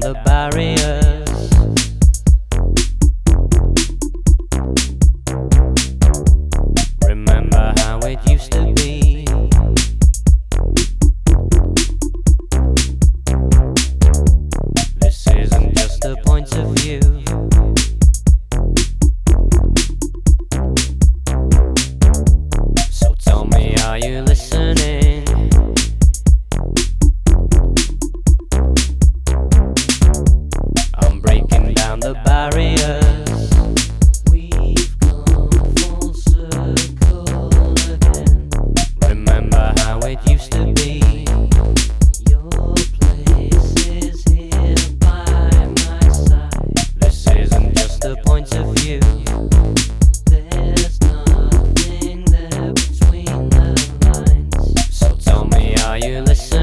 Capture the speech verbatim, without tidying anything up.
the barriers. Remember how it used to be. This isn't just a point of view. So tell me, are you listening? I'm breaking down the barriers. We've gone full circle again. Remember how it used to be. Your place is here by my side. This isn't just a point of view. There's nothing there between the lines. So tell me, are you listening?